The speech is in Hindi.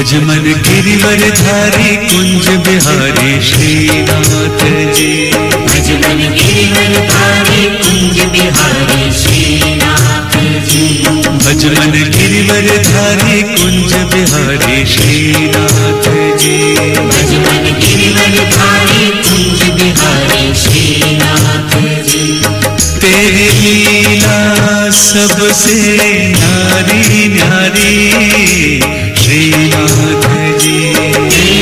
भजमन गिरिवर धारी कुंज बिहारी श्रीनाथ जी। भजमन गिरिवर धारी कुंज बिहारी श्रीनाथ जी। भजमन गिरिवर धारी कुंज बिहारी श्रीनाथ जी। भजमन गिरिवर धारी कुंज बिहारी श्रीनाथ जी। तेरी लीला सबसे न्यारी न्यारी,